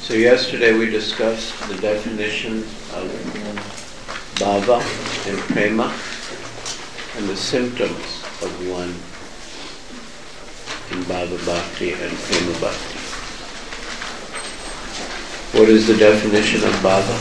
So yesterday we discussed the definition of bhava and prema and the symptoms of one in bhava bhakti and prema bhakti. What is the definition of bhava?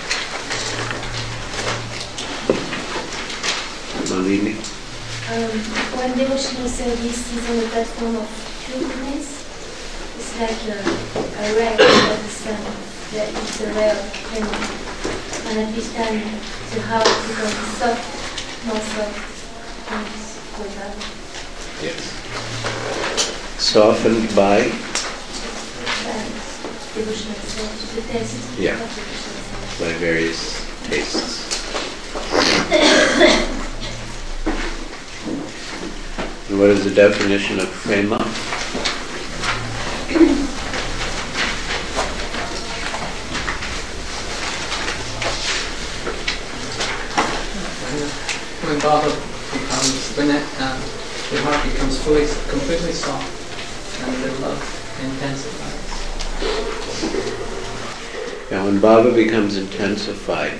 Malini? When devotional service is on the platform of truthfulness, it's like a ray of the sun that is a ray of prema. And at this time, the heart becomes soft, more soft, and goes out. Yes. Softened by? Devotional service, the taste Yeah. of devotional service. By various tastes. And what is the definition of prema? When bhava becomes, when the heart becomes completely soft, and the love intensifies. Yeah, when bhava becomes intensified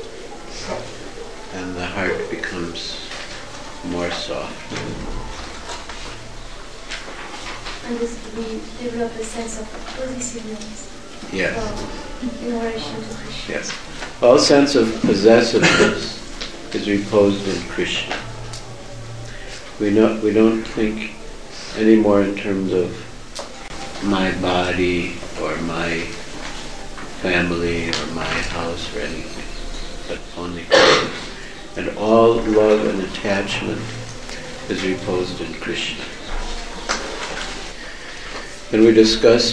and the heart becomes more soft. And this, we develop a sense of possessiveness. Yes. In relation to Krishna. Yes. All sense of possessiveness is reposed in Krishna. We don't think anymore in terms of my body or my family or my house or anything, but only Krishna. And all love and attachment is reposed in Krishna. And we discussed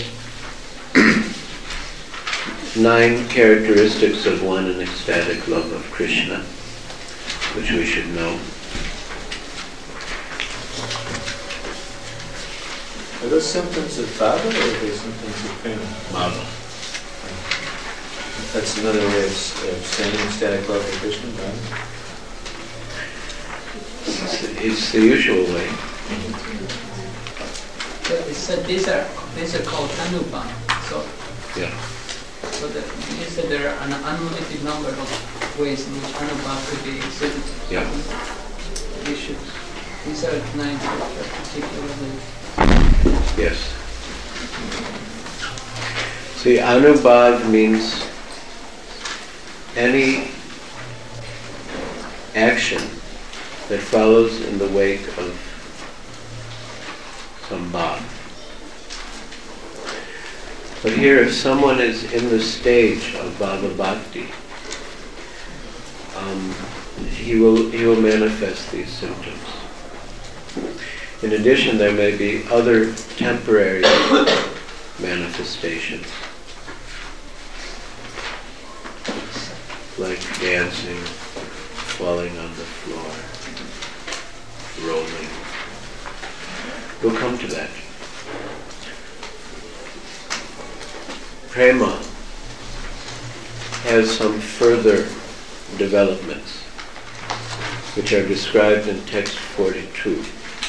9 characteristics of one in ecstatic love of Krishna, which we should know. Are those symptoms of bhava or are they symptoms of prema? Bhava. That's another way of saying ecstatic love for Krishna, right? It's the usual way. So it said these are called anubhav. So Yeah. You said there are an unlimited number of ways in which anubhav could be exhibited. Yeah. These are 9 particularly. Yes. See, anubhav means any action that follows in the wake of some bhav. But here, if someone is in the stage of bhava bhakti, he will manifest these symptoms. In addition, there may be other temporary manifestations, like dancing, falling on the floor, rolling. We'll come to that. Prema has some further developments, which are described in text 42.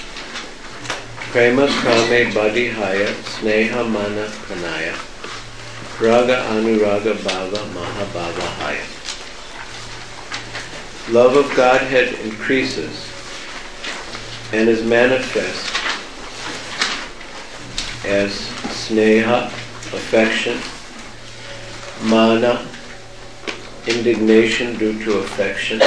Prema kame badihaya sneha mana pranaya raga anuraga bhava mahabhavahaya. Love of Godhead increases and is manifest as sneha, affection, mana, indignation due to affection,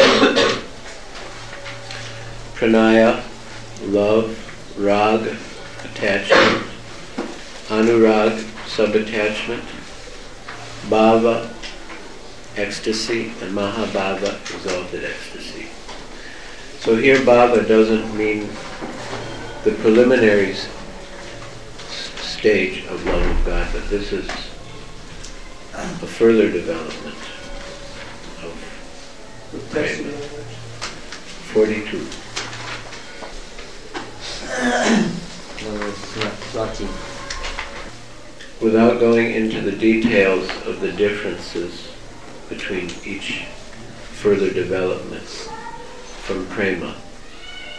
pranaya, love, rag, attachment, anurag, subattachment, bhava, ecstasy, and mahabhava, exalted ecstasy. So here bhava doesn't mean the preliminary stage of love of God, but this is a further development of prema. 42. Without going into the details of the differences between each further development from prema,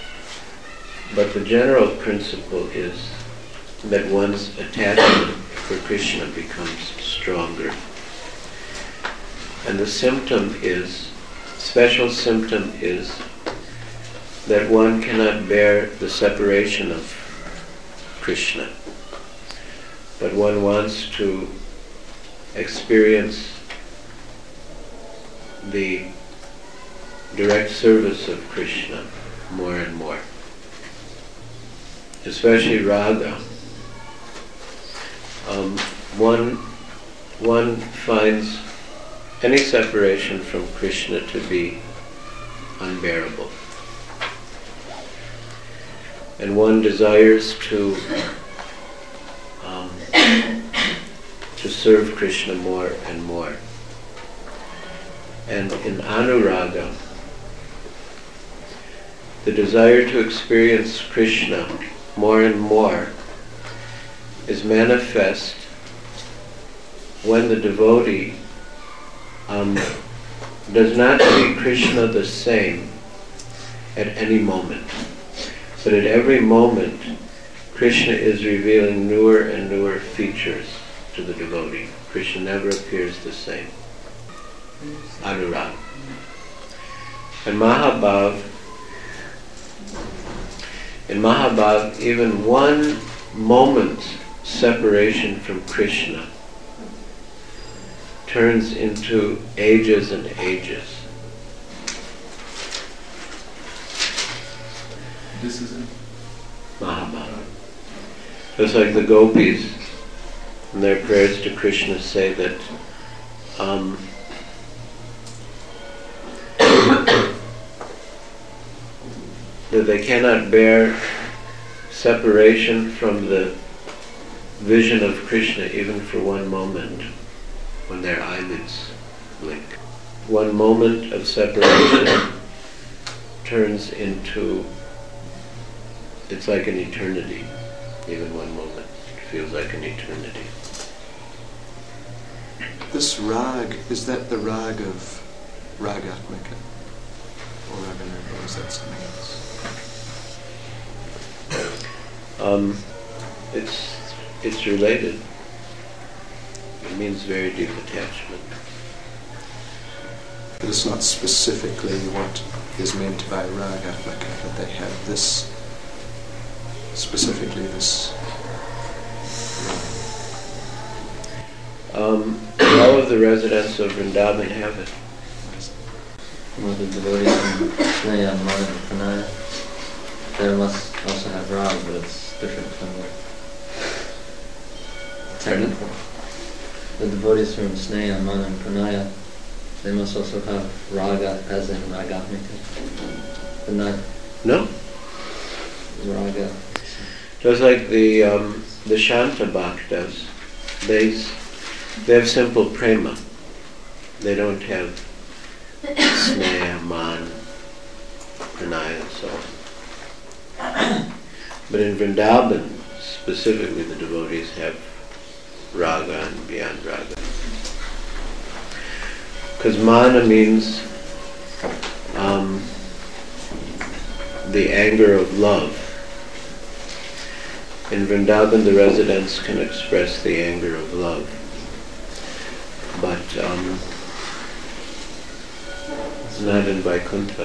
but the general principle is that one's attachment for Krishna becomes stronger. And the special symptom is that one cannot bear the separation of Krishna, but one wants to experience the direct service of Krishna more and more, especially raga. One finds any separation from Krishna to be unbearable, and one desires to serve Krishna more and more. And in anuraga, the desire to experience Krishna more and more is manifest when the devotee does not see Krishna the same at any moment, but at every moment Krishna is revealing newer and newer features to the devotee. Krishna never appears the same. Anurag. And in Mahabhav, even one moment's separation from Krishna turns into ages and ages. This is it. Mahabhav. Just like the gopis in their prayers to Krishna say that that they cannot bear separation from the vision of Krishna even for one moment when their eyelids blink. One moment of separation turns into, it's like an eternity. Even one moment feels like an eternity. This rag, is that the rag of Ragatmika? Or Raganuga, or is that something else? It's related. It means very deep attachment. But it's not specifically what is meant by Ragatmika, that they have this, specifically this all of the residents of Vrindavan have it. Well, the devotees in Sneha, Mana, and Pranaya, they must also have raga, but it's different from the technical. The devotees from Sneha, Mana, and Pranaya, they must also have raga, as in Ragatmika, but not No? raga. Just like the Shanta Bhaktas, they have simple prema. They don't have sneha, man, pranaya, and so on. But in Vrindavan, specifically, the devotees have raga and beyond raga. Because mana means the anger of love. In Vrindavan, the residents can express the anger of love. But not in Vaikuntha.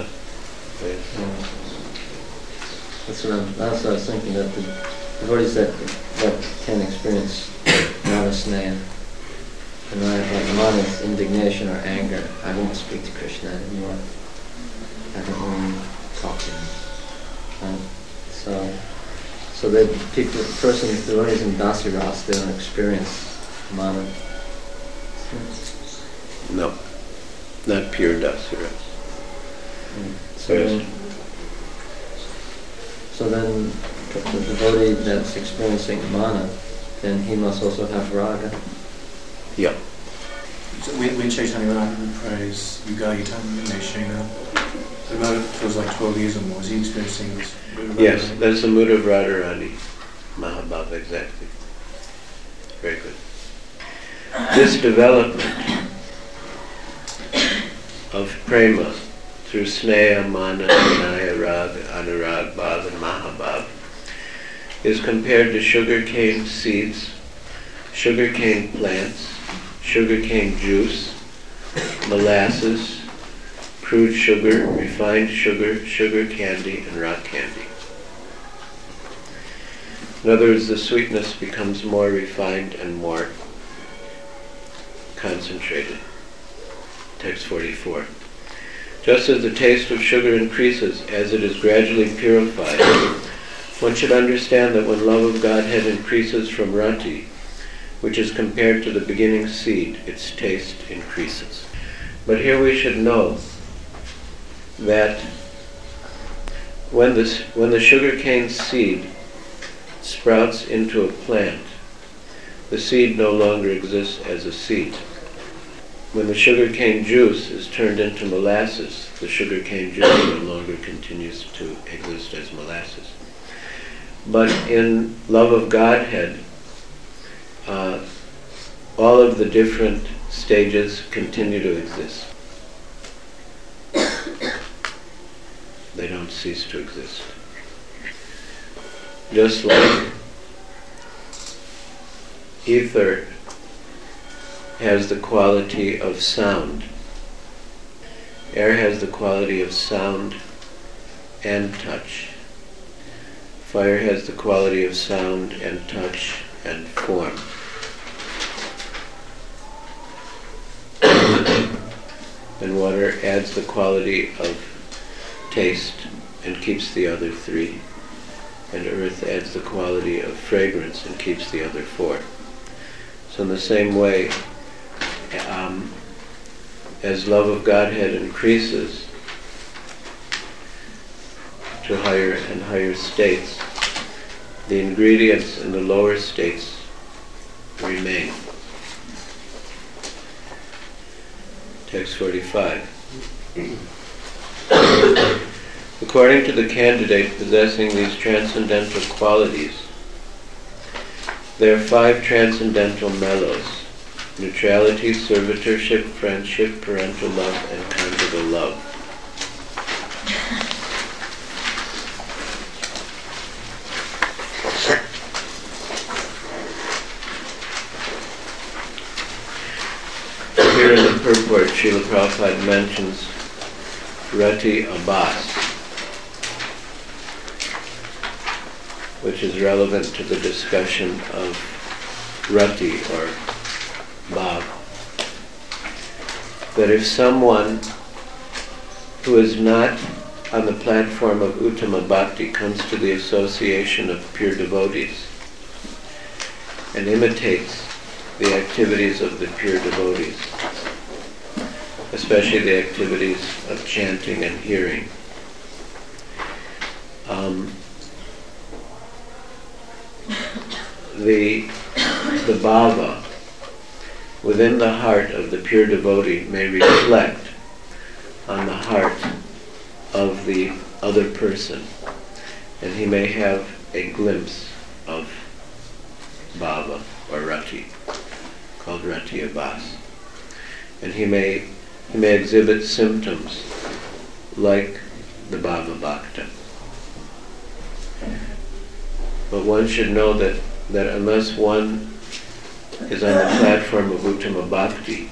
That's what I was thinking, that the devotees that can experience Mana Sneha, and like Mana's indignation or anger, I won't speak to Krishna anymore. I don't want to talk to him. So that people, the devotees in Dasiras, they don't experience Mana. No, not pure Dasiras. So then the devotee that's experiencing Mana, then he must also have raga. Yeah. So when Chaitanya Mahaprabhu prays Yugayitam Neshena, the amount feels like 12 years or more, is he experiencing this? Yes, that's the mood of Radharani. Mahabhav, exactly. Very good. This development of prema through sneha, mana, vinaya, raga, anurag, bhav, and mahabhav is compared to sugar cane seeds sugarcane plants, sugarcane juice, molasses, crude sugar, refined sugar, sugar candy, and rock candy. In other words, the sweetness becomes more refined and more concentrated. Text 44. Just as the taste of sugar increases as it is gradually purified, one should understand that when love of Godhead increases from rati, which is compared to the beginning seed, its taste increases. But here we should know that when the sugarcane seed sprouts into a plant, the seed no longer exists as a seed. When the sugarcane juice is turned into molasses, the sugarcane juice no longer continues to exist as molasses. But in love of Godhead, all of the different stages continue to exist. They don't cease to exist. Just like ether has the quality of sound, air has the quality of sound and touch, fire has the quality of sound and touch and form. And water adds the quality of taste and keeps the other three. And earth adds the quality of fragrance and keeps the other four. So in the same way, as love of Godhead increases to higher and higher states, the ingredients in the lower states remain. Text 45. According to the candidate possessing these transcendental qualities, there are 5 transcendental mellows: neutrality, servitorship, friendship, parental love, and conjugal love. Here in the purport, Srila Prabhupada mentions Rati Abbas, which is relevant to the discussion of Rati or Bhav. That if someone who is not on the platform of Uttama Bhakti comes to the association of pure devotees and imitates the activities of the pure devotees, especially the activities of chanting and hearing, the bhava within the heart of the pure devotee may reflect on the heart of the other person, and he may have a glimpse of bhava or rati, called Rati Abbas. And he may exhibit symptoms like the Bhava Bhakta. But one should know that unless one is on the platform of Uttama Bhakti,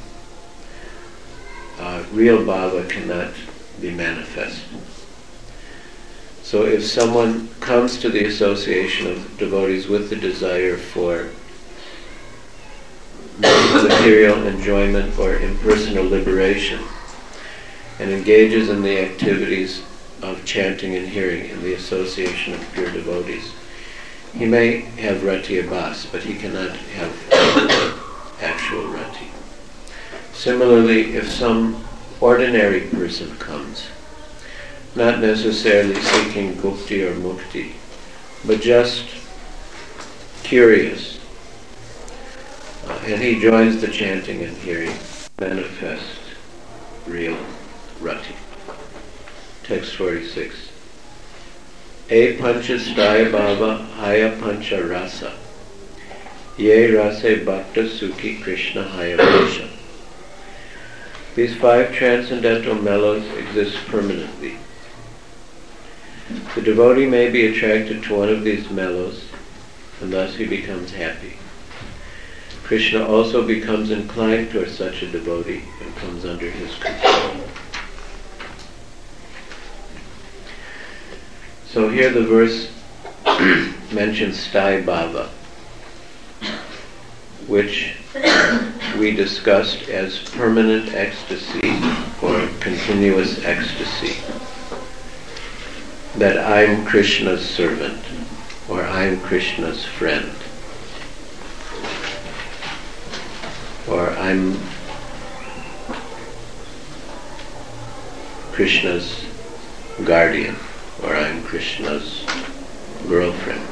real Bhava cannot be manifest. So if someone comes to the association of devotees with the desire for material enjoyment or impersonal liberation, and engages in the activities of chanting and hearing in the association of pure devotees, he may have Rati Abbas, but he cannot have actual Rati. Similarly, if some ordinary person comes, not necessarily seeking bhukti or mukti, but just curious, and he joins the chanting and hearing, manifest real Rati. Text 46. E pancha staya bhava haya pancha rasa, ye rase bhakta sukhi Krishna haya pasha. These 5 transcendental mellows exist permanently. The devotee may be attracted to one of these mellows, and thus he becomes happy. Krishna also becomes inclined towards such a devotee and comes under his control. So here the verse mentions Sthaya Bhava, which we discussed as permanent ecstasy or continuous ecstasy. That I'm Krishna's servant or I'm Krishna's friend or I'm Krishna's guardian or I'm Krishna's girlfriend.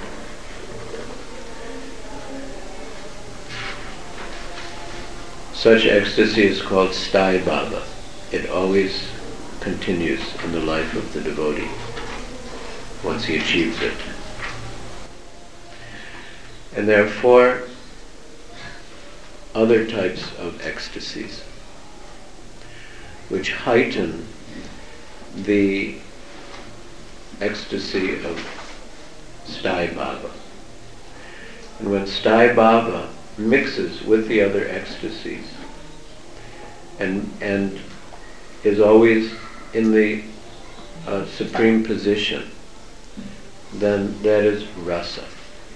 Such ecstasy is called Sthaya Bhava. It always continues in the life of the devotee once he achieves it. And there are 4 other types of ecstasies which heighten the ecstasy of Sthaya Bhava. And when Sthaya Bhava mixes with the other ecstasies and is always in the supreme position, then that is rasa.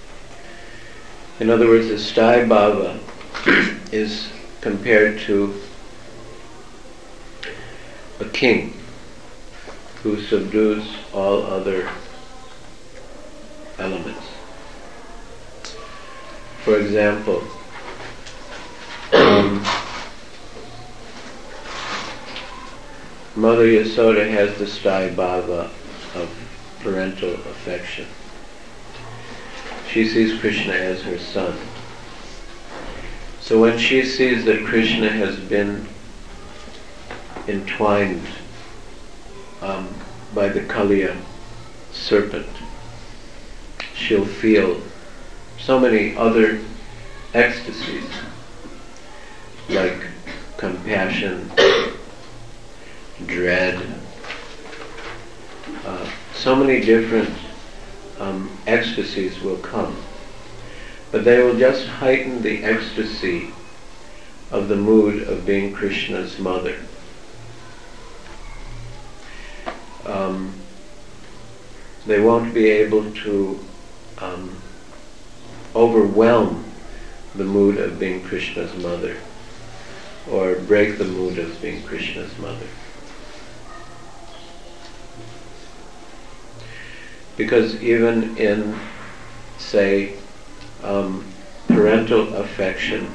In other words, the Sthaya Bhava is compared to a king who subdues all other elements. For example, Mother Yasoda has the Sthaya Bhava of parental affection. She sees Krishna as her son. So when she sees that Krishna has been entwined by the Kaliya serpent, she'll feel so many other ecstasies like compassion, dread, so many different ecstasies will come, but they will just heighten the ecstasy of the mood of being Krishna's mother. They won't be able to overwhelm the mood of being Krishna's mother or break the mood of being Krishna's mother. Because even in, say, parental affection,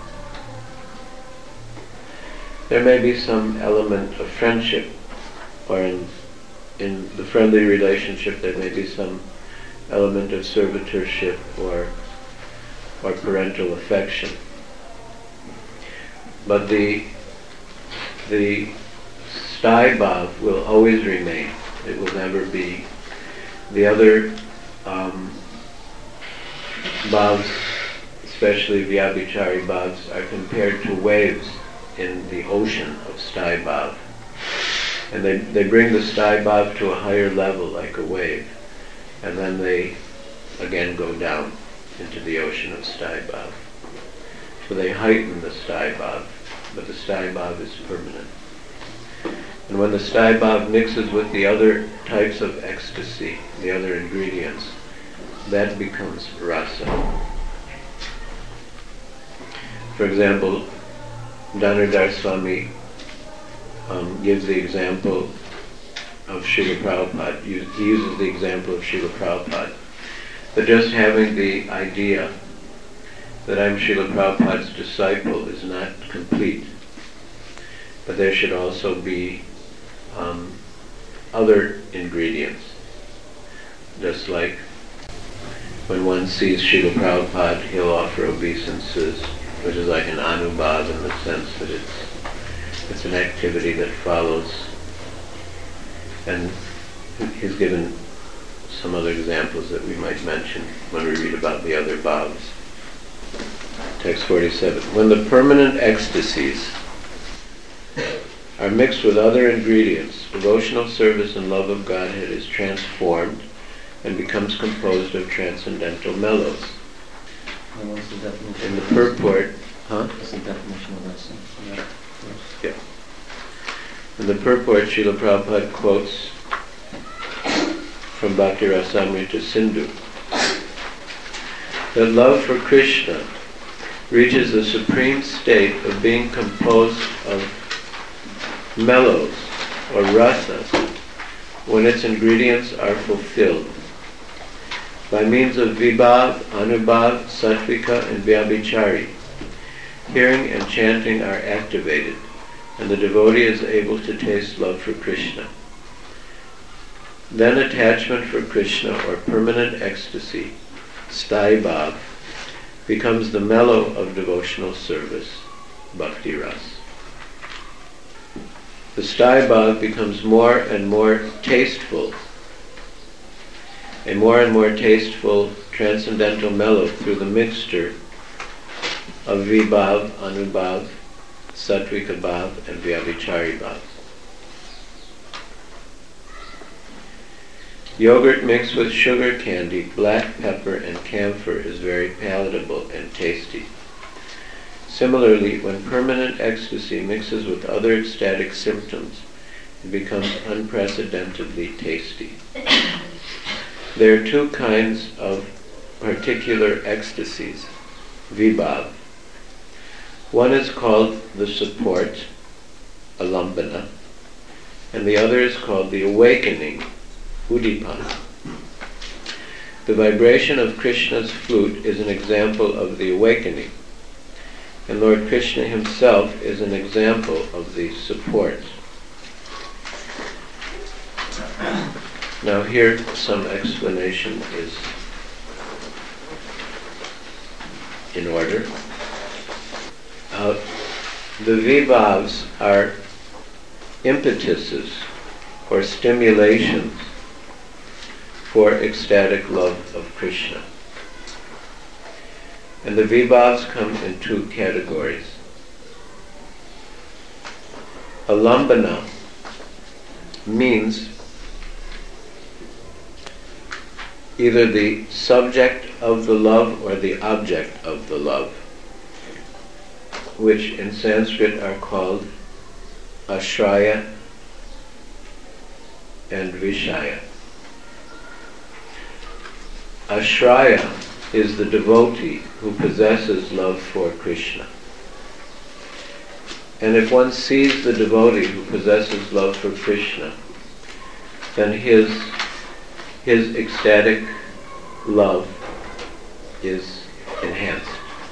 there may be some element of friendship, or in the friendly relationship there may be some element of servitorship or parental affection. But the Sthaya Bhava will always remain. It will never be. The other bhavs, especially Vyabhichari bhavs, are compared to waves in the ocean of Sthaya Bhava. And they bring the Sthaya Bhava to a higher level like a wave, and then they again go down into the ocean of Sthaya Bhava. So they heighten the Sthaya Bhava, but the Sthaya Bhava is permanent. And when the Sthaya Bhava mixes with the other types of ecstasy, the other ingredients, that becomes rasa. For example, Dhanurdhar Swami gives the example of Srila Prabhupada. He uses the example of Srila Prabhupada. That just having the idea that I'm Srila Prabhupada's disciple is not complete. But there should also be other ingredients. Just like when one sees Srila Prabhupada, he'll offer obeisances, which is like an anubhav in the sense that it's an activity that follows. And he's given some other examples that we might mention when we read about the other bhavs. Text 47. When the permanent ecstasies are mixed with other ingredients, devotional service and love of Godhead is transformed and becomes composed of transcendental mellows. And what's the definition? In the purport, Huh? That's the definition of rasa. Yeah. In the purport, Srila Prabhupada quotes from Bhakti Rasamrita Sindhu that love for Krishna reaches the supreme state of being composed of mellows or rasas when its ingredients are fulfilled. By means of vibhav, anubhav, sattvika, and vyabhichari, hearing and chanting are activated, and the devotee is able to taste love for Krishna. Then attachment for Krishna, or permanent ecstasy, sthai bhav, becomes the mellow of devotional service, bhakti ras. The sthai bhav becomes more and more tasteful, a more and more tasteful transcendental mellow through the mixture of vibhav, anubhav, sattvika bhav, and vyabhichari bhav. Yogurt mixed with sugar candy, black pepper, and camphor is very palatable and tasty. Similarly, when permanent ecstasy mixes with other ecstatic symptoms, it becomes unprecedentedly tasty. There are two kinds of particular ecstasies, vibhav. One is called the support, alambana, and the other is called the awakening, udipana. The vibration of Krishna's flute is an example of the awakening, and Lord Krishna himself is an example of the support. Now here some explanation is in order. The vibhavs are impetuses or stimulations for ecstatic love of Krishna. And the vibhavs come in two categories. Alambana means either the subject of the love or the object of the love, which in Sanskrit are called ashraya and vishaya. Ashraya is the devotee who possesses love for Krishna. And if one sees the devotee who possesses love for Krishna, then his ecstatic love is enhanced.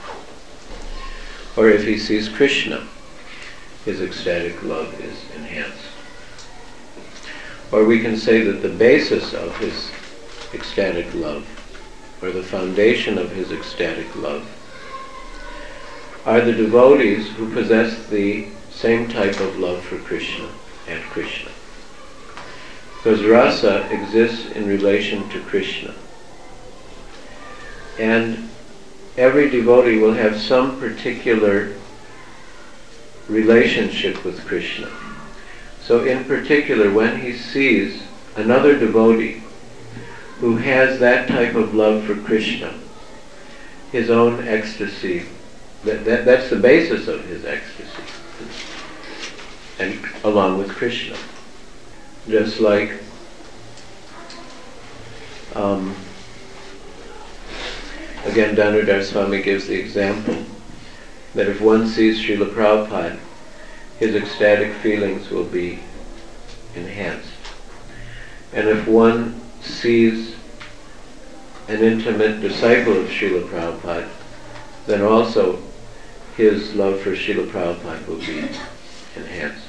Or if he sees Krishna, his ecstatic love is enhanced. Or we can say that the basis of his ecstatic love, or the foundation of his ecstatic love, are the devotees who possess the same type of love for Krishna and Krishna. Because rasa exists in relation to Krishna. And every devotee will have some particular relationship with Krishna. So in particular, when he sees another devotee who has that type of love for Krishna, his own ecstasy, that's the basis of his ecstasy, and along with Krishna. Just like again, Dhanurdhar Swami gives the example that if one sees Srila Prabhupada, his ecstatic feelings will be enhanced. And if one sees an intimate disciple of Srila Prabhupada, then also his love for Srila Prabhupada will be enhanced.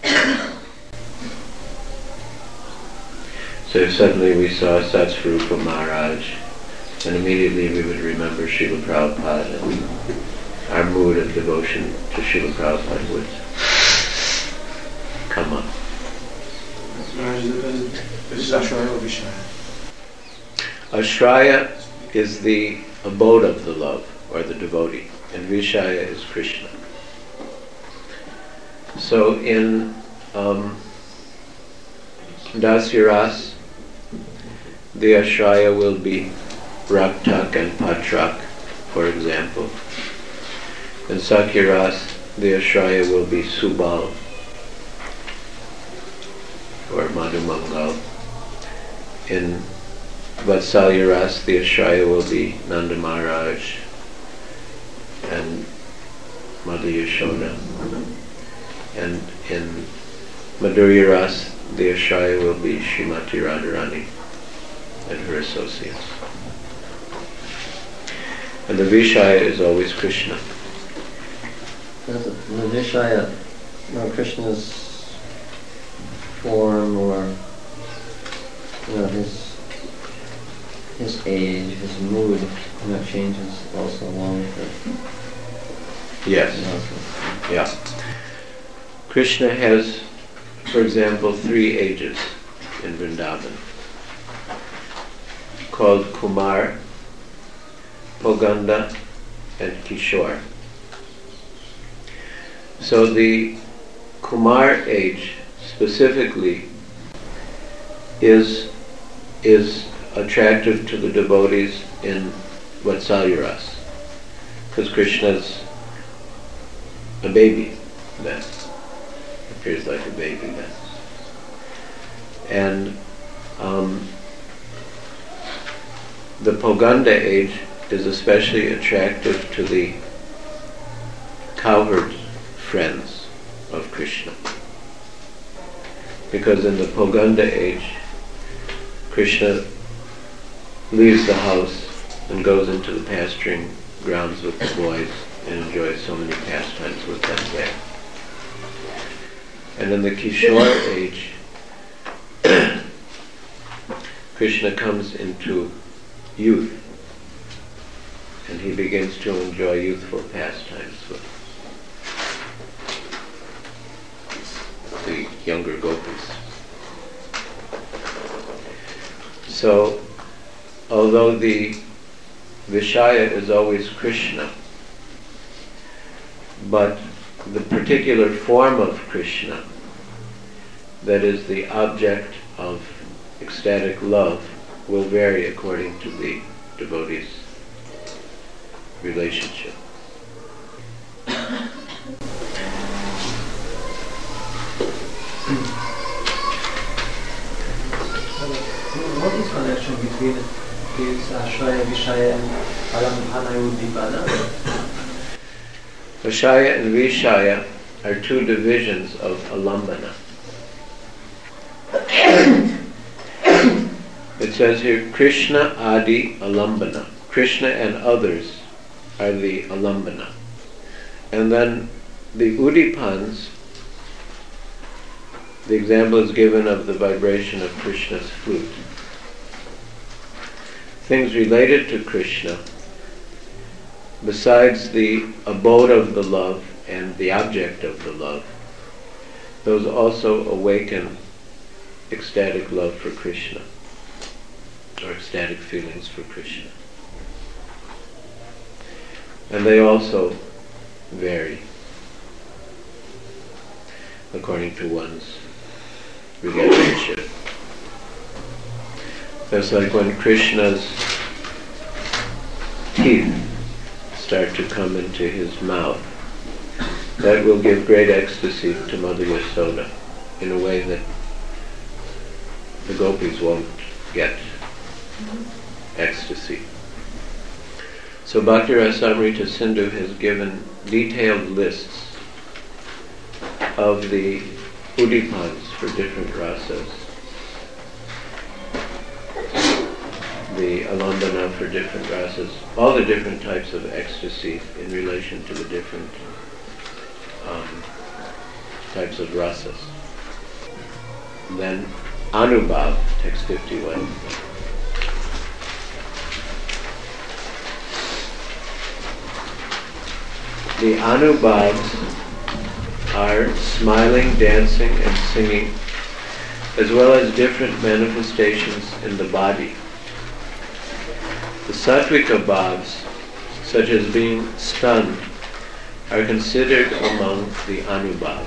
So if suddenly we saw Satsvarupa Maharaj, then immediately we would remember Srila Prabhupada, and our mood of devotion to Srila Prabhupada would come up. This is Ashraya or Vishaya? Ashraya is the abode of the love, or the devotee, and Vishaya is Krishna. So in Dasya Ras, the Ashraya will be Raktak and Patrak, for example. In Sakyaras, the Ashraya will be Subal or Madhumangal. In Vatsalyaras, the Ashraya will be Nanda Maharaj and Mother Yashoda. And in Madhurya Ras, the Ashraya will be Srimati Radharani and her associates. And the Vishaya is always Krishna. The Vishaya, Krishna's form, or his age, his mood, changes also along with it. Yes. Yeah. Krishna has, for example, 3 ages in Vrindavan, called Kumar, Poganda, and Kishore. So the Kumar age specifically is attractive to the devotees in Vatsalyaras, because Krishna's a baby then. Appears like a baby then. And the Poganda age is especially attractive to the cowherd friends of Krishna. Because in the Poganda age, Krishna leaves the house and goes into the pasturing grounds with the boys and enjoys so many pastimes with them there. And in the Kishore age, Krishna comes into youth and he begins to enjoy youthful pastimes with the younger gopis. So, although the Vishaya is always Krishna, but the particular form of Krishna, that is the object of ecstatic love, will vary according to the devotee's relationship. What is connection between this Ashraya, Vishaya and Alambhana Uddipana? Vishaya and Vishaya are 2 divisions of Alambana. It says here, Krishna Adi Alambana. Krishna and others are the Alambana. And then the Udipans, the example is given of the vibration of Krishna's flute. Things related to Krishna, besides the abode of the love and the object of the love, those also awaken ecstatic love for Krishna, or ecstatic feelings for Krishna. And they also vary according to one's relationship. That's like when Krishna's teeth start to come into his mouth. That will give great ecstasy to Mother Yasoda in a way that the gopis won't get ecstasy. So Bhakti Rasamrita Sindhu has given detailed lists of the udipans for different rasas, the alambana for different rasas, all the different types of ecstasy in relation to the different types of rasas. And then Anubhav, text 51. The Anubhavs are smiling, dancing, and singing, as well as different manifestations in the body. The Sattvika bhavs, such as being stunned, are considered among the Anubhavs.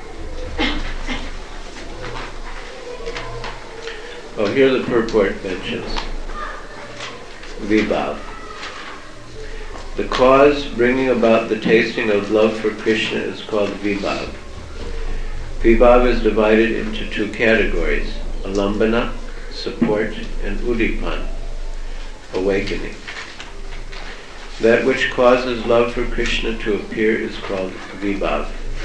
Oh, here the purport mentions Vibhav. The cause bringing about the tasting of love for Krishna is called vibhav. Vibhav is divided into two categories: alambana, support, and udipan, awakening. That which causes love for Krishna to appear is called vibhav.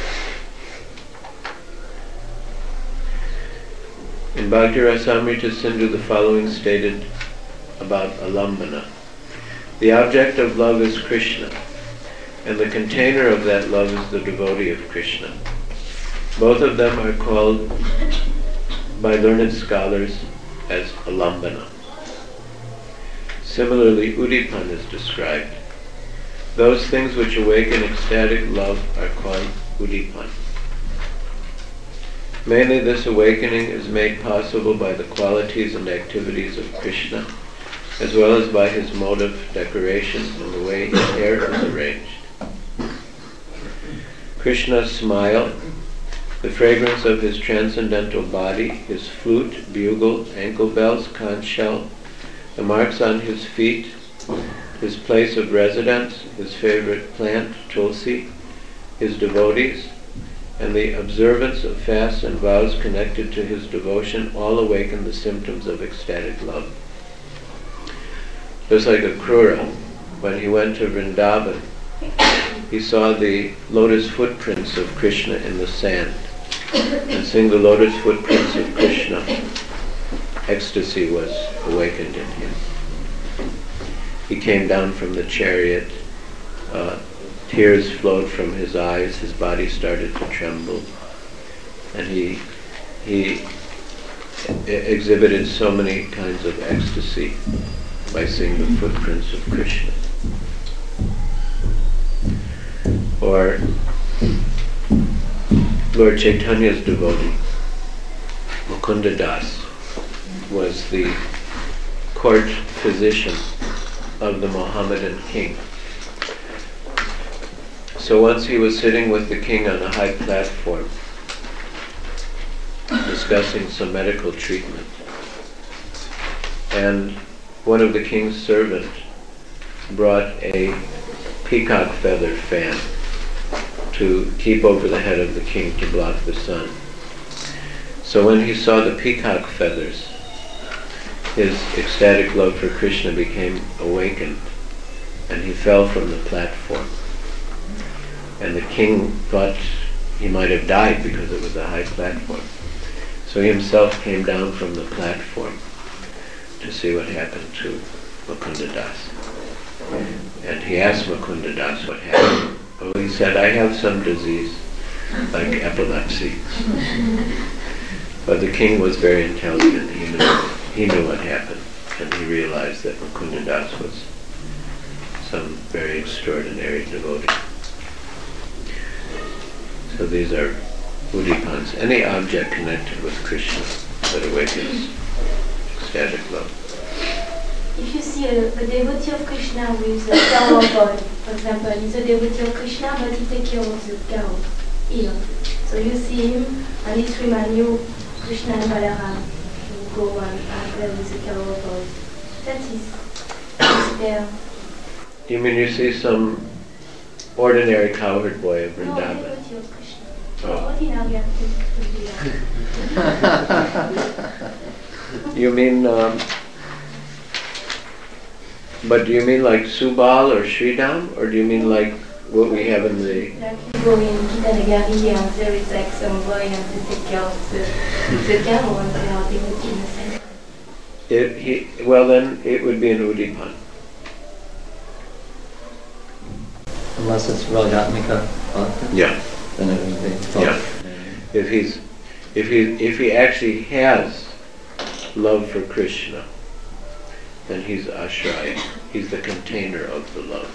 In Bhakti Rasamrita Sindhu, the following stated about alambana. The object of love is Krishna, and the container of that love is the devotee of Krishna. Both of them are called by learned scholars as alambana. Similarly, udipan is described. Those things which awaken ecstatic love are called udipan. Mainly this awakening is made possible by the qualities and activities of Krishna, as well as by his mode of decoration and the way his hair is arranged. Krishna's smile, the fragrance of his transcendental body, his flute, bugle, ankle bells, conch shell, the marks on his feet, his place of residence, his favorite plant, tulsi, his devotees, and the observance of fasts and vows connected to his devotion all awaken the symptoms of ecstatic love. Just like Akrura, when he went to Vrindavan, he saw the lotus footprints of Krishna in the sand. And seeing the lotus footprints of Krishna, ecstasy was awakened in him. He came down from the chariot, tears flowed from his eyes, his body started to tremble, and he exhibited so many kinds of ecstasy by seeing the footprints of Krishna. Or Lord Chaitanya's devotee, Mukunda Das, was the court physician of the Mohammedan king. So once he was sitting with the king on a high platform, discussing some medical treatment, and one of the king's servants brought a peacock feather fan to keep over the head of the king to block the sun. So when he saw the peacock feathers, his ecstatic love for Krishna became awakened, and he fell from the platform. And the king thought he might have died because it was a high platform. So he himself came down from the platform to see what happened to Mukunda Das. And he asked Mukunda Das what happened. Oh, he said, I have some disease, like epilepsy. But the king was very intelligent. He knew what happened. And he realized that Mukunda Das was some very extraordinary devotee. So these are udipans, any object connected with Krishna that awakens ecstatic love. If you see a devotee of Krishna with a cow boy, for example, he's a devotee of Krishna, but he takes care of the cow here. So you see him, and it reminds you Krishna and Balaram who go and play with the cow boy. That is there. You mean you see some ordinary cowherd boy of No, Vrindavan? devotee of Krishna. Oh. Ordinary activity. You mean, but do you mean like Subal or Sridham, or do you mean like what we have in the... Like you go in Gitanagari and there is like some boy and they take care of the cow and they are devotee in the same. Well then, it would be an Udipan. Unless it's Ragatmika bhakti, Yeah. then it would be Yeah. If he actually has love for Krishna, then he's Ashraya. He's the container of the love.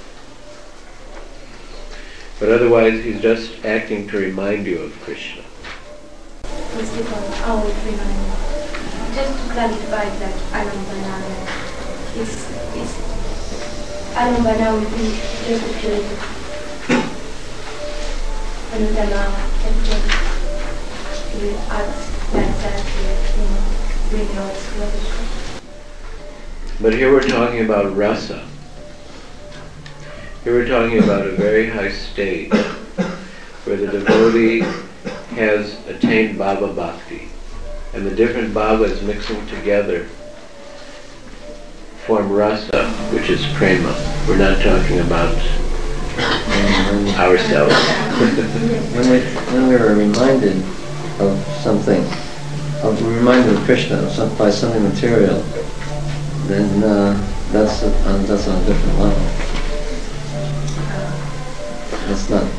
But otherwise, he's just acting to remind you of Krishna. First of all, how it reminds me. Just to clarify that Alambana, it's Alambana will be just a period of Anutama, everything will act like that, bring out close. But here we're talking about rasa. Here we're talking about a very high stage where the devotee has attained Bhava Bhakti, and the different bhavas mixing together form rasa, which is prema. We're not talking about ourselves. When we are reminded of something, reminded of Krishna by something material, then that's on a different level. That's not.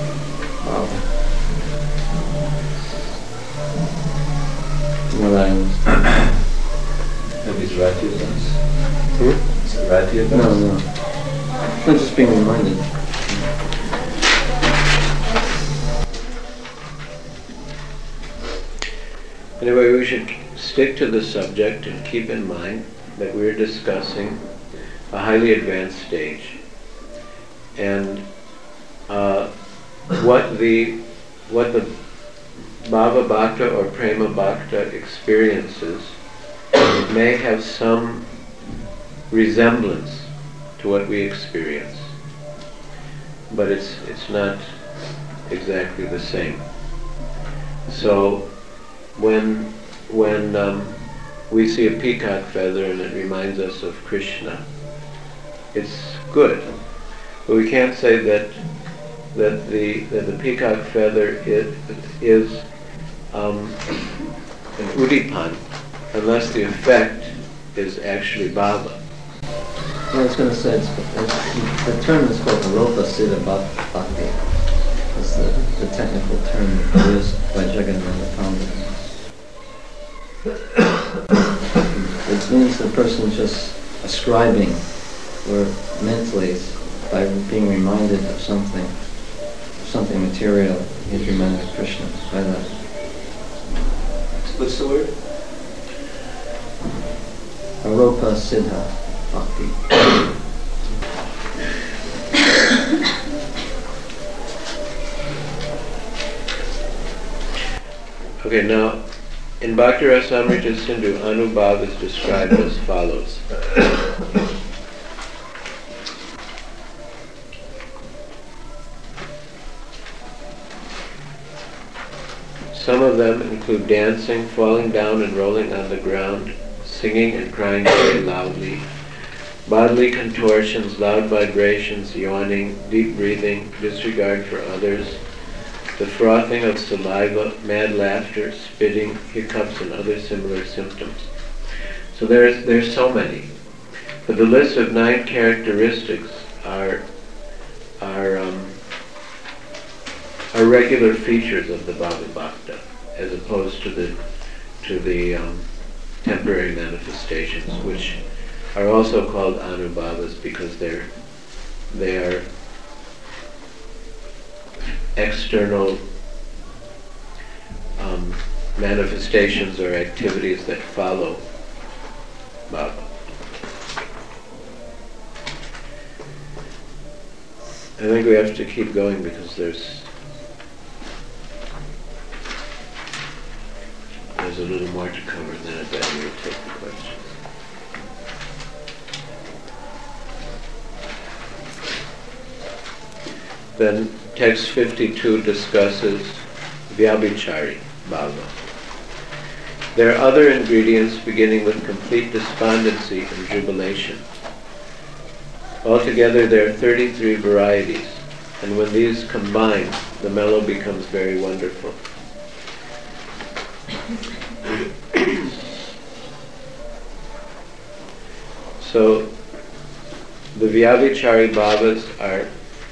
What I understand. Maybe it's Rati events. Is it Rati events? No. I'm just being reminded. Anyway, we should stick to the subject and keep in mind that we're discussing a highly advanced stage. And what the Bhava Bhakta or Prema Bhakta experiences may have some resemblance to what we experience, but it's not exactly the same. So when we see a peacock feather and it reminds us of Krishna, it's good, but we can't say that the peacock feather is an udipan unless the effect is actually bhava. I was going to say, the term is called Aropa Siddha Bhakti. It's the technical term used by Jagannatha Pandit. It means the person just ascribing, or mentally, by being reminded of something material, he's reminded of Krishna by that. What's the word? Aropa Siddha Bhakti. Okay, now in Bhakti Rasamrita Sindhu, Anubhav is described as follows. Some of them include dancing, falling down and rolling on the ground, singing and crying very loudly, bodily contortions, loud vibrations, yawning, deep breathing, disregard for others, the frothing of saliva, mad laughter, spitting, hiccups, and other similar symptoms. So there's so many. But the list of 9 characteristics are regular features of the Bhava Bhakta, as opposed to the temporary manifestations, which are also called Anubhavas because they are external manifestations or activities that follow Bhava. I think we have to keep going because there's a little more to cover, and then I bet we will take the questions. Then text 52 discusses Vyabhichari Bhava. There are other ingredients beginning with complete despondency and jubilation. Altogether there are 33 varieties, and when these combine, the mellow becomes very wonderful. So the Vyabhichari Bhavas are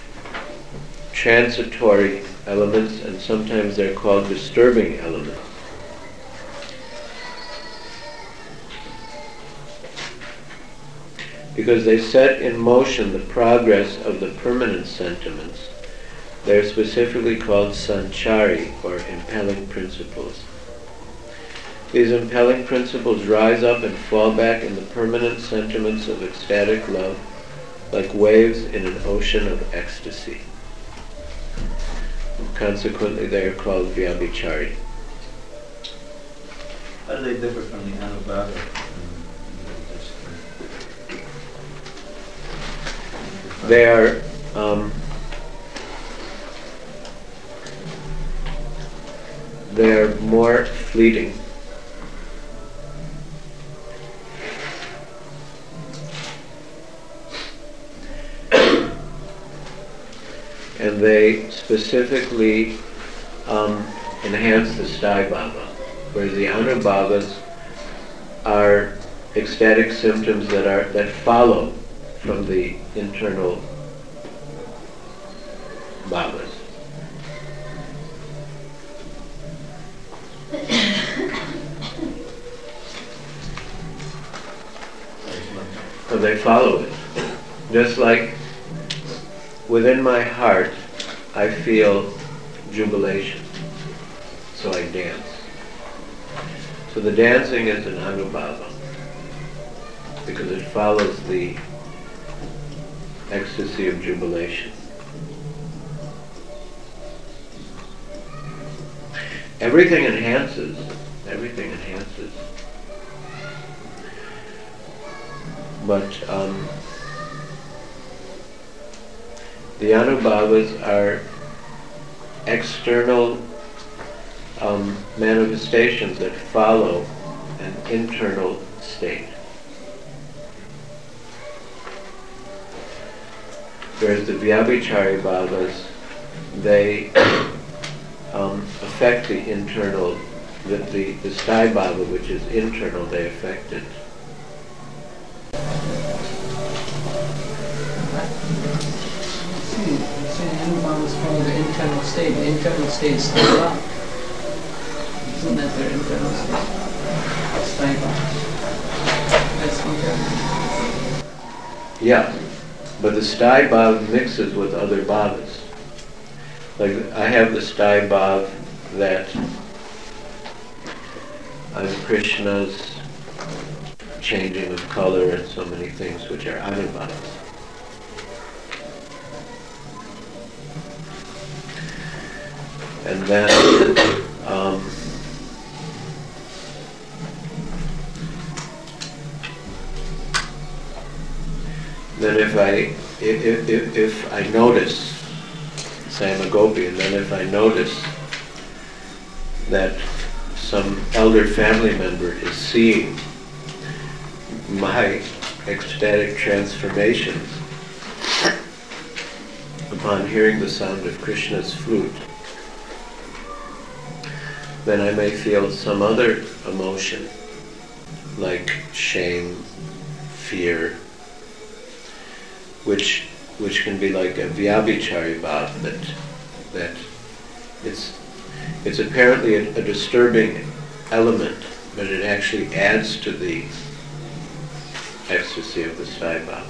transitory elements, and sometimes they're called disturbing elements. Because they set in motion the progress of the permanent sentiments, they're specifically called sanchari, or impelling principles. These impelling principles rise up and fall back in the permanent sentiments of ecstatic love, like waves in an ocean of ecstasy. Consequently, they are called Vyabhichari. How do they differ from the Anubhava? They are they are more fleeting. And they specifically enhance the sthai bhava, whereas the anubhavas are ecstatic symptoms that follow from the internal bhavas. So they follow it. Just like within my heart, I feel jubilation, so I dance. So the dancing is an anubhava, because it follows the ecstasy of jubilation. Everything enhances. But the anubhavas are external manifestations that follow an internal state. Whereas the vyabhichari bhavas, they affect the internal, the sthai bhava, which is internal, they affect it. Anubhavas follow the internal state. The internal state is sthai bhava. Isn't that their internal state? Sthai bhava. That's internal. Yeah, but the sthai bhava mixes with other bhavas. Like I have the sthai bhava that I'm Krishna's changing of color and so many things which are anubhavas. And then if I notice, say I'm a gopi, and then if I notice that some elder family member is seeing my ecstatic transformations upon hearing the sound of Krishna's flute, then I may feel some other emotion, like shame, fear, which can be like a vyabhichari bhava, that it's apparently a disturbing element, but it actually adds to the ecstasy of the sthai bhava.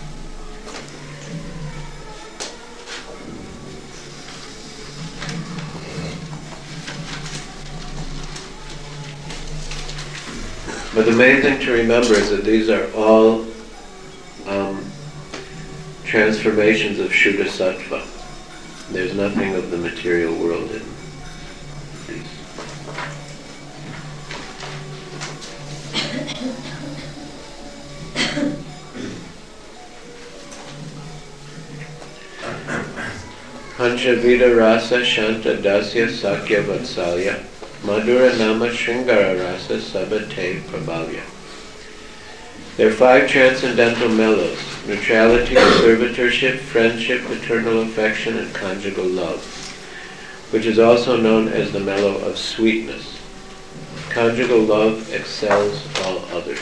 But the main thing to remember is that these are all transformations of Shuddha Sattva. There's nothing of the material world in these. Panchavida rasa shanta dasya sakya vatsalya madhura nama shringara rasa sabate prabhavya. There are 5 transcendental mellows: neutrality, servitorship, friendship, eternal affection, and conjugal love, which is also known as the mellow of sweetness. Conjugal love excels all others.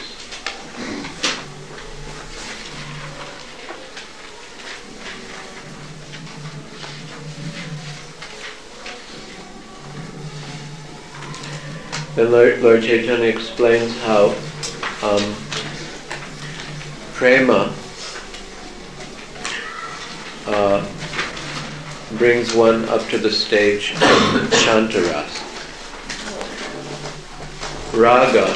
Then Lord Chaitanya explains how prema brings one up to the stage of Shantarasa. Raga,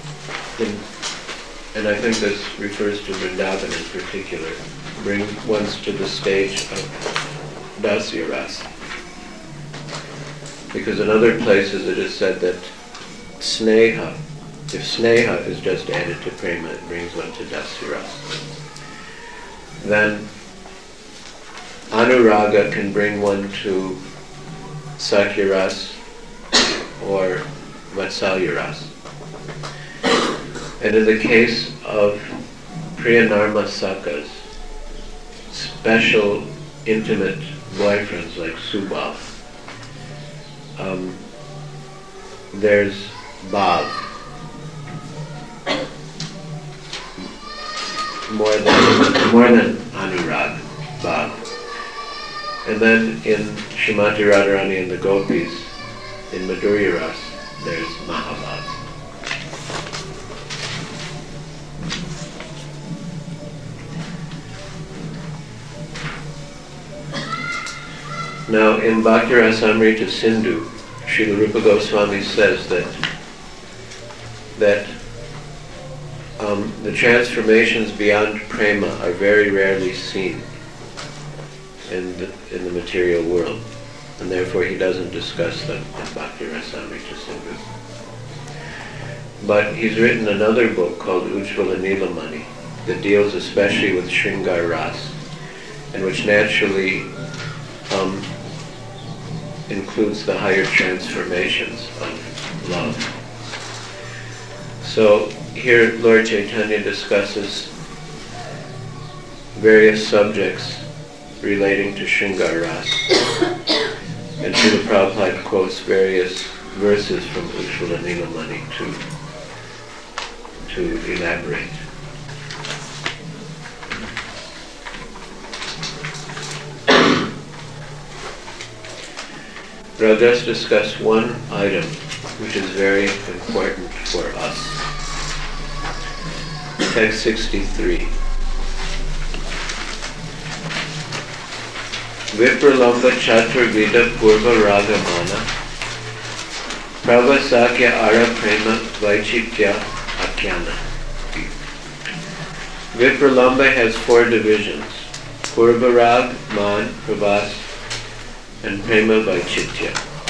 and I think this refers to Vrindavan in particular, brings one to the stage of Dasya Rasa. Because in other places it is said that Sneha, if Sneha is just added to Prema, it brings one to Dasya Rasa. Then Anuraga can bring one to Sakyaras or Vatsalyaras. And in the case of Priyanarma Sakas, special intimate boyfriends like Subal, there's Bhav, more than Anurag, Bhav. And then in Shrimati Radharani and the Gopis, in Madhurya Ras, there's Mahabhav. Now in Bhakti Rasamrita Sindhu, Srila Rupa Goswami says that the transformations beyond prema are very rarely seen in the material world, and therefore he doesn't discuss them in Bhakti Rasamrita Sindhu. But he's written another book called Ujjvala Nilamani that deals especially with Shringar Ras, and which naturally includes the higher transformations of love. So here Lord Chaitanya discusses various subjects relating to Shringar Ras, and Srila Prabhupada quotes various verses from Ujjvala Nilamani to elaborate. But I'll just discuss one item which is very important for us. Text 63. Vipralamba Chaturvida Purva Ragamana Pravasakya Ara Prema Vaichitya Akyana. Vipralamba has 4 divisions: Purva Rag, Man, Pravas, and Prema Vaichitya.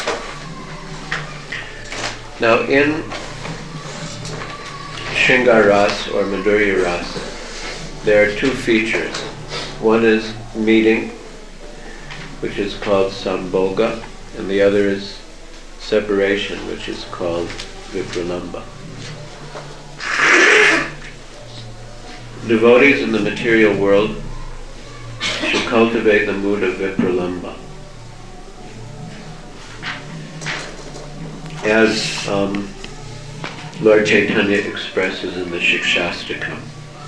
Now in Shringar Ras or Madhurya Rasa, there are 2 features. One is meeting, which is called Sambhoga, and the other is separation, which is called Vipralamba. Devotees in the material world should cultivate the mood of Vipralamba. As Lord Chaitanya expresses in the Shikshastakam.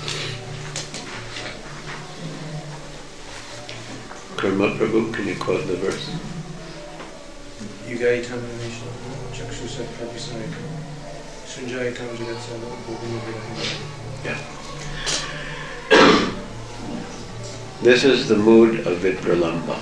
Karma Prabhu, can you quote the verse? Yugai tam nishna chakshusa prapisayaka sunjaya tam jagatsava bhuvini. Yeah. This is the mood of Vipralamba,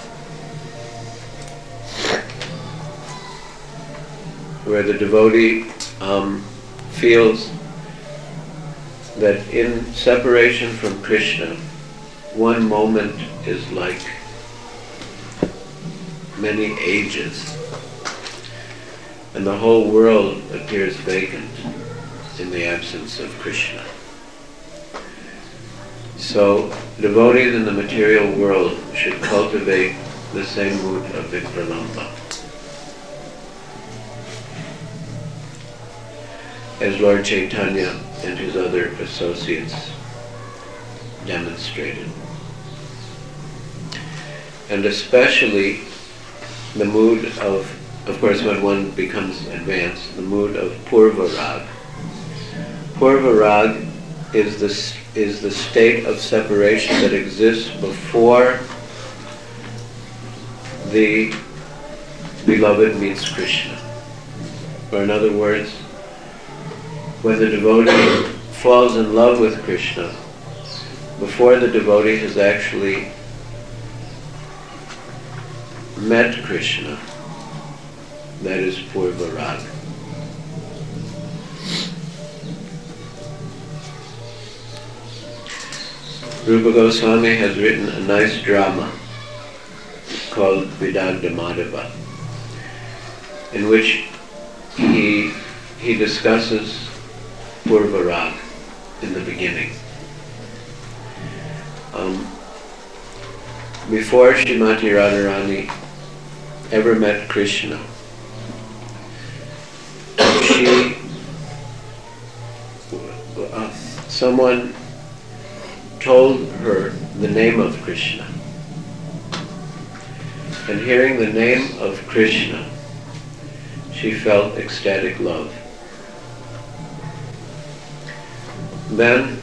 where the devotee feels that in separation from Krishna, one moment is like many ages, and the whole world appears vacant in the absence of Krishna. So devotees in the material world should cultivate the same mood of Vipralamba, as Lord Chaitanya and his other associates demonstrated. And especially the mood of course when one becomes advanced, the mood of Purva Rag. Purva Rag is the state of separation that exists before the beloved meets Krishna. Or in other words, when the devotee falls in love with Krishna, before the devotee has actually met Krishna, that is Purva Rag. Rupa Goswami has written a nice drama called Vidagdha Madhava, in which he discusses Purva Rag in the beginning. before Srimati Radharani ever met Krishna, someone told her the name of Krishna. And hearing the name of Krishna, she felt ecstatic love. Then,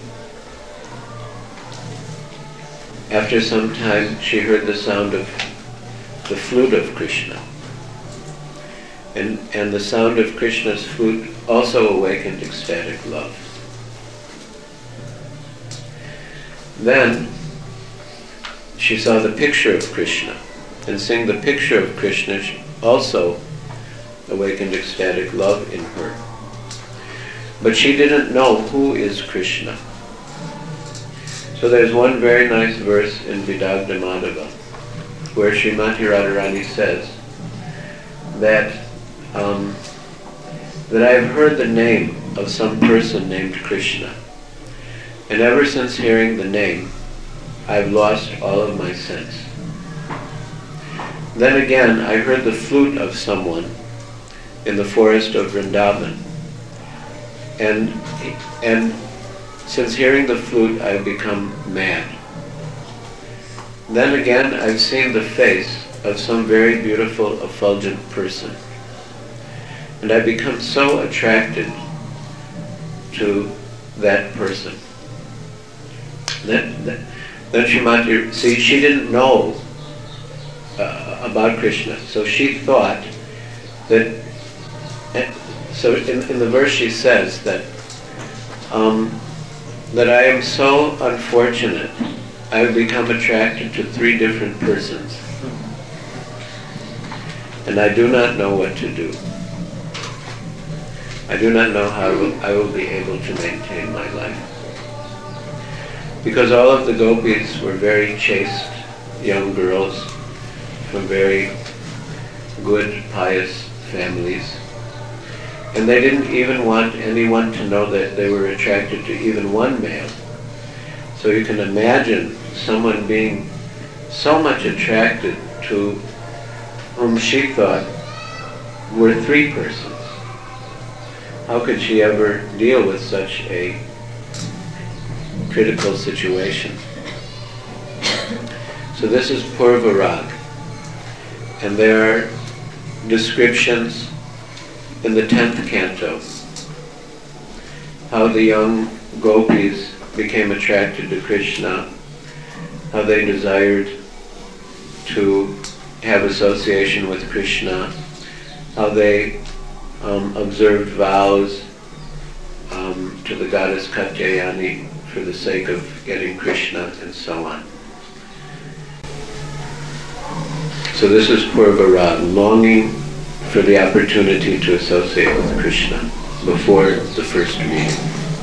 after some time, she heard the sound of the flute of Krishna. And the sound of Krishna's flute also awakened ecstatic love. Then, she saw the picture of Krishna. And seeing the picture of Krishna also awakened ecstatic love in her. But she didn't know who is Krishna. So there's one very nice verse in Vidagdha Madhava where Srimati Radharani says that that I've heard the name of some person named Krishna, and ever since hearing the name, I've lost all of my sense. Then again, I heard the flute of someone in the forest of Vrindavan, and since hearing the flute, I've become mad. Then again, I've seen the face of some very beautiful, effulgent person, and I've become so attracted to that person. Then Srimati, see, she didn't know about Krishna, so she thought that. So in the verse she says that that I am so unfortunate, I have become attracted to 3 different persons, and I do not know what to do. I do not know how I will be able to maintain my life. Because all of the gopis were very chaste young girls from very good, pious families. And they didn't even want anyone to know that they were attracted to even one male. So you can imagine someone being so much attracted to whom she thought were 3 persons. How could she ever deal with such a critical situation? So this is Purva Rag. And there are descriptions in the 10th canto, how the young gopis became attracted to Krishna, how they desired to have association with Krishna, how they observed vows to the goddess Katyayani for the sake of getting Krishna, and so on. So this is Purva Rag, longing for the opportunity to associate with Krishna before the first meeting.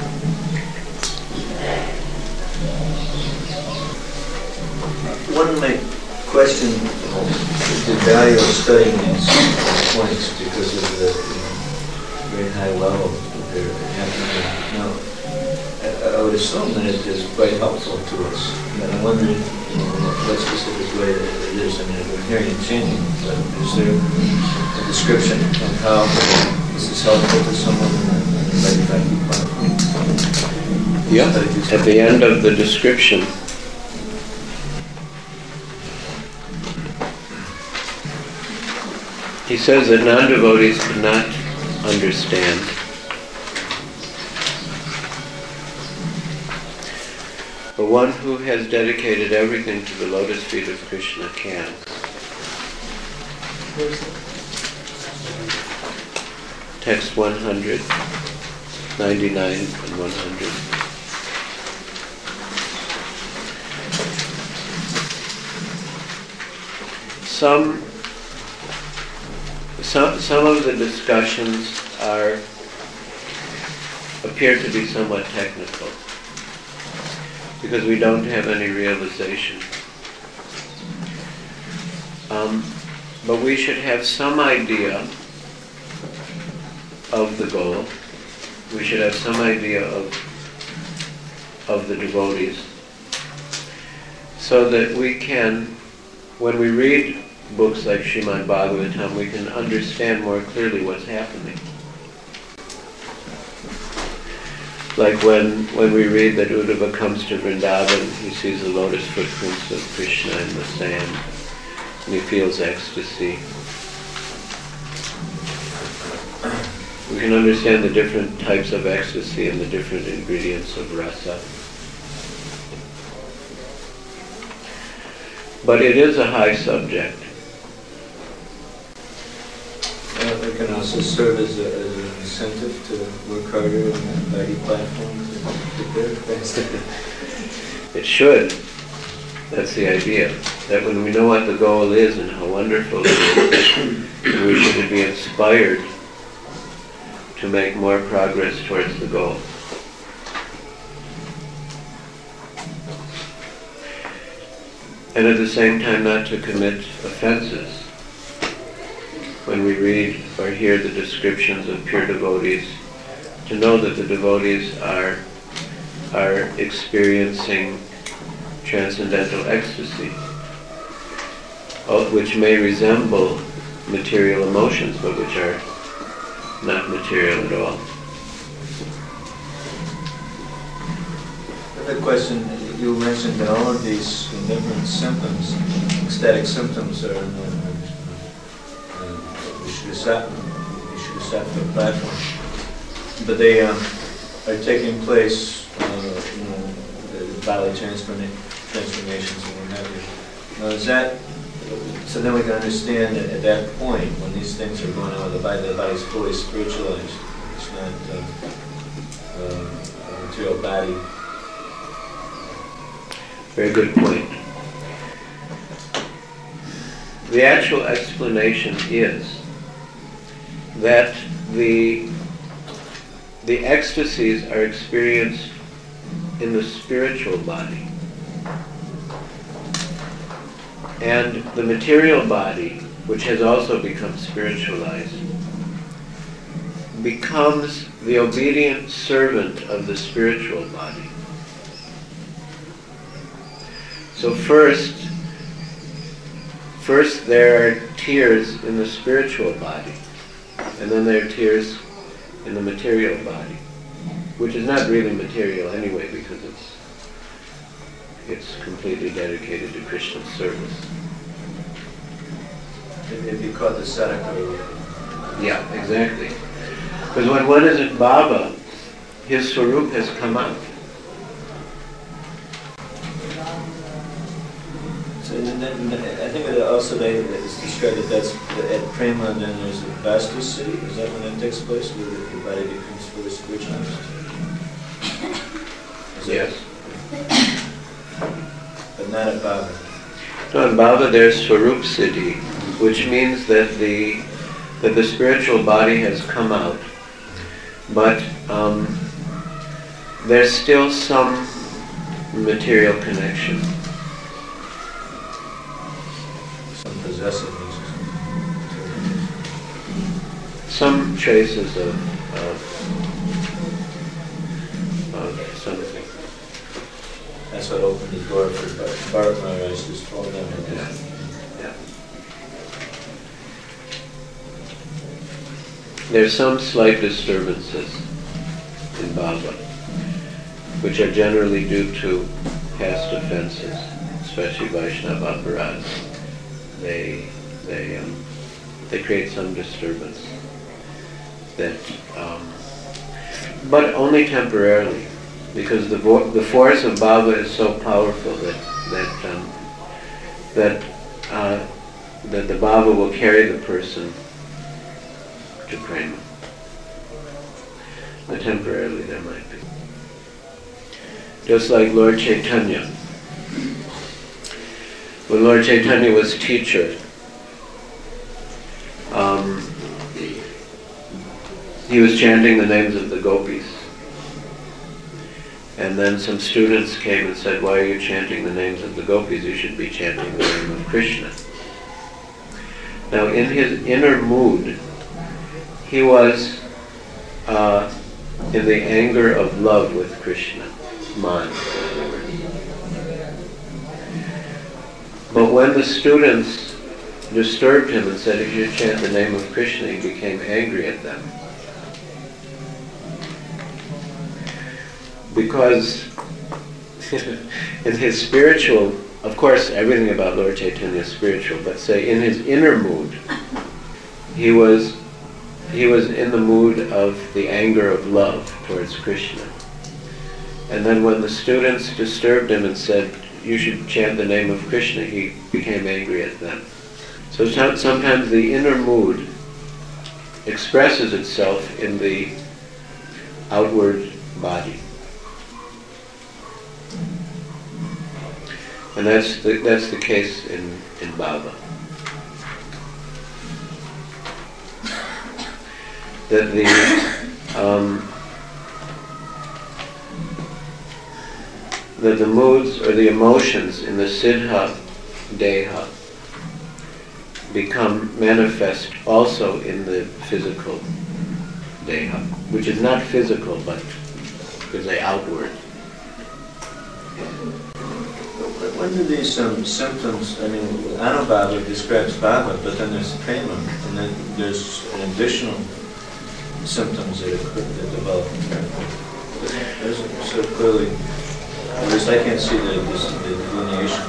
One might question the value of studying these points because of the very high level that they're happening now. I would assume that it is quite helpful to us. And I'm wondering in what specific way it is. I mean, we're hearing it changing, but is there a description of how this is helpful to someone in the right Yeah, at the end of the description, he says that non-devotees cannot understand. But one who has dedicated everything to the lotus feet of Krishna can. Text 100, 99 and 100. Some of the discussions appear to be somewhat technical, because we don't have any realization. But we should have some idea of the goal. We should have some idea of the devotees, so that we can when we read books like Srimad Bhagavatam, we can understand more clearly what's happening. Like when we read that Uddhava comes to Vrindavan, he sees the lotus footprints of Krishna in the sand, and he feels ecstasy. We can understand the different types of ecstasy and the different ingredients of rasa. But it is a high subject. It can also serve as an incentive to work harder in the body platform to prepare faster. It should. That's the idea. That when we know what the goal is and how wonderful it is, we should be inspired to make more progress towards the goal. And at the same time not to commit offenses. When we read or hear the descriptions of pure devotees, to know that the devotees are experiencing transcendental ecstasy, which may resemble material emotions, but which are not material at all. The question, you mentioned that all of these different symptoms, ecstatic symptoms, are Vishudhasattva platform, but they are taking place, the bodily transformations and what have you. Now, is that, so then we can understand that at that point, when these things are going on, the body is fully spiritualized. It's not a material body. Very good point. The actual explanation is that the ecstasies are experienced in the spiritual body. And the material body, which has also become spiritualized, becomes the obedient servant of the spiritual body. So first there are tears in the spiritual body, and then there are tears in the material body, which is not really material anyway because it's completely dedicated to Krishna's service. If you caught the sadhaka. Yeah, exactly. Because when one is at Baba, his swarup has come out. So I think that also it's described that that's at Prema, and then there's the Vastu city. Is that when that takes place, where the body becomes fully spiritualized? Yes. But not at Baba. No, in Baba there's Swarup Siddhi, which means that the spiritual body has come out, but there's still some material connection. Some possessiveness. Some traces of something. That's what opened the door for Bharat Maharaj to fall down. Yeah. There's some slight disturbances in Baba, which are generally due to past offenses, especially Vaishnava aparadhas. They create some disturbance that, but only temporarily, because the force of Baba is so powerful that the Baba will carry the person to prema. But temporarily there might be. Just like Lord Chaitanya. When Lord Chaitanya was teacher, he was chanting the names of the gopis. And then some students came and said, "Why are you chanting the names of the gopis? You should be chanting the name of Krishna." Now in his inner mood, he was in the anger of love with Krishna, man. But when the students disturbed him and said he should chant the name of Krishna, he became angry at them. Because in his spiritual, of course everything about Lord Chaitanya is spiritual, but say in his inner mood, he was in the mood of the anger of love towards Krishna. And then when the students disturbed him and said, you should chant the name of Krishna, he became angry at them. So sometimes the inner mood expresses itself in the outward body. And that's the case in Baba. That the moods or the emotions in the Siddha Deha become manifest also in the physical Deha, which is not physical but is outward. When do these symptoms, I mean, Anubhava describes Baba, but then there's Prema, and then there's an additional symptoms that develop. There's so clearly, at least I can't see the delineation.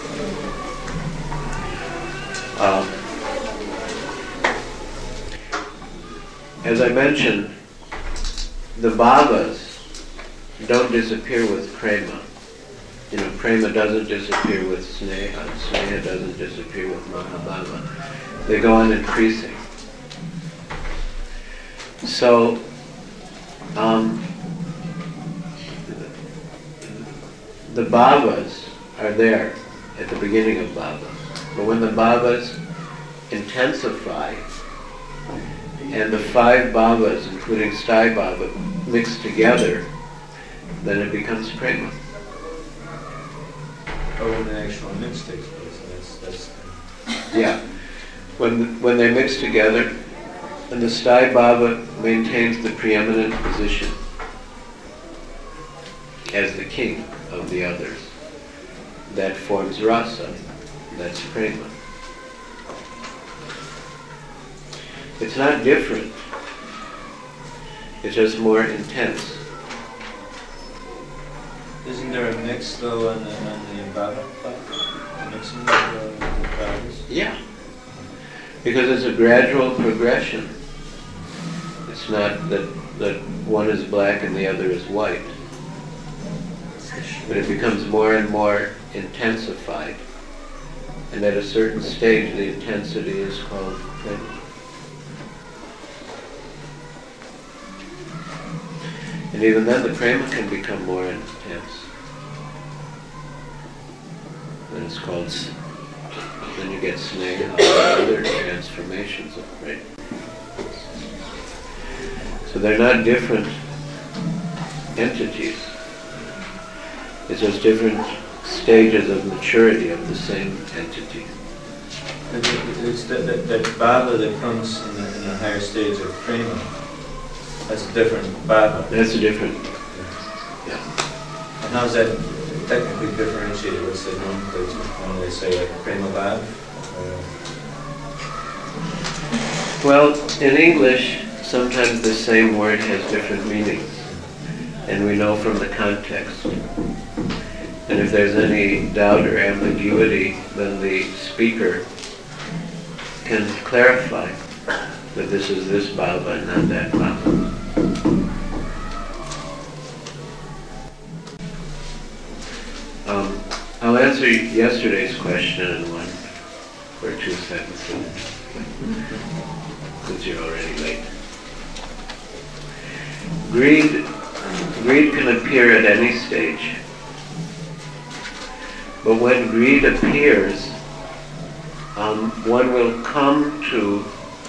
As I mentioned, the bhavas don't disappear with prema. You know, prema doesn't disappear with sneha, and sneha doesn't disappear with mahabhava. They go on increasing. So, the bhavas are there at the beginning of bhava. But when the bhavas intensify, and the 5 bhavas, including sthai bhava, mix together, then it becomes prema. Or when the actual mix takes place, that's Yeah. When they mix together, and the sthai bhava maintains the preeminent position as the king of the others, that forms rasa, that's prema. It's not different, it's just more intense. Isn't there a mix though on the Bhava part? Mixing the bhavas? Yeah, because it's a gradual progression. It's not that one is black and the other is white. But it becomes more and more intensified. And at a certain stage the intensity is called prema. And even then the prema can become more intense. Then it's called, then you get sneha and other transformations of prema. So they're not different entities. It's just different stages of maturity of the same entity. It's that bhava that comes in the higher stage of prema. That's a different bhava. That's a different, yeah. And how's that technically differentiated? What's the nomenclature? When they say like prema bhava? Well, in English, sometimes the same word has different meanings. And we know from the context. And if there's any doubt or ambiguity, then the speaker can clarify that this is this bhava and not that bhava. I'll answer yesterday's question in 1 or 2 sentences, since you're already late. Greed can appear at any stage. But when greed appears, one will come to,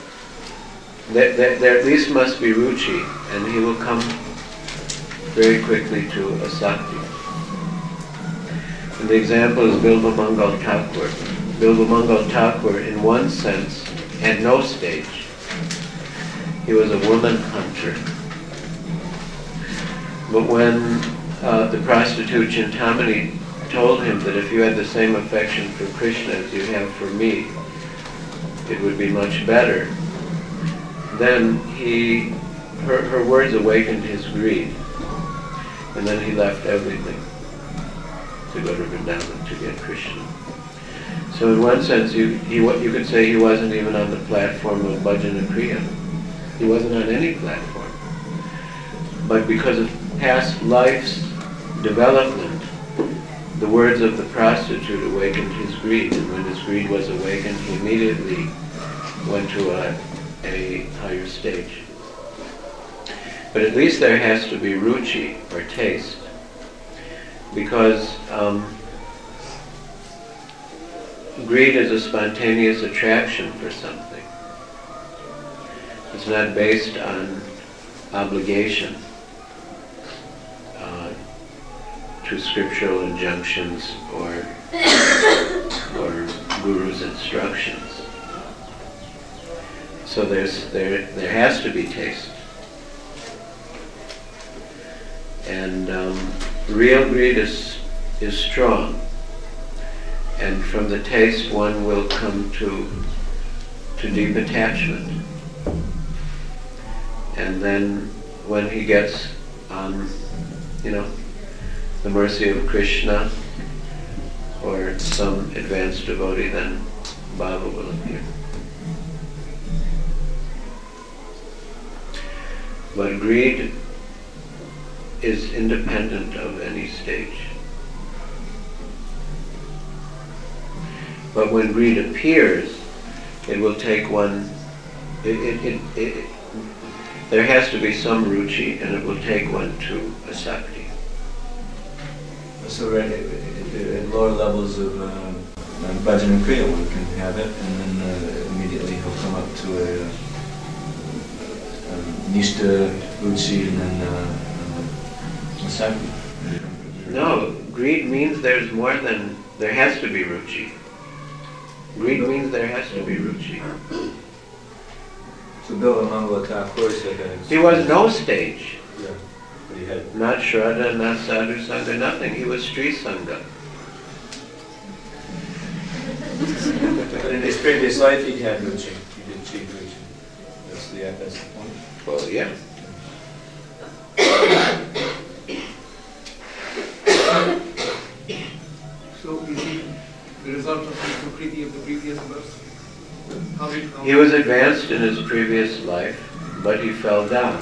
these must be ruchi, and he will come very quickly to asakti. And the example is Bilba Mangal Thakur. Bilba Mangal Thakur, in one sense, had no stage. He was a woman hunter. But when the prostitute Chintamani told him that if you had the same affection for Krishna as you have for me, it would be much better, then her words awakened his greed, and then he left everything to go to Vrindavan to get Krishna. So in one sense, you could say he wasn't even on the platform of Bhajana Kriya. He wasn't on any platform. But because of past life's development, the words of the prostitute awakened his greed, and when his greed was awakened, he immediately went to a higher stage. But at least there has to be ruchi, or taste, because greed is a spontaneous attraction for something. It's not based on obligation to scriptural injunctions or guru's instructions. So there has to be taste. And real greed is strong. And from the taste one will come to deep attachment. And then when he gets the mercy of Krishna or some advanced devotee, then bhava will appear. But greed is independent of any stage. But when greed appears, it will take one, there has to be some ruchi, and it will take one to asakti. So at lower levels of Bhajana Kriya, one can have it, and then immediately he'll come up to a Nishta, Ruchi, and then Asakti. No, greed means there has to be ruchi. Greed means there has to be ruchi. So Bilamangala Thakur said that He was no stage. yeah, but he had. Not Shraddha, not Sadhu Sangha, nothing. He was Sri Sangha. But in his previous life, he'd had ruchi. He did achieve ruchi. That's the point. Well, yeah. So is he the result of the Sukriti of the previous birth? He was advanced in his previous life, but he fell down.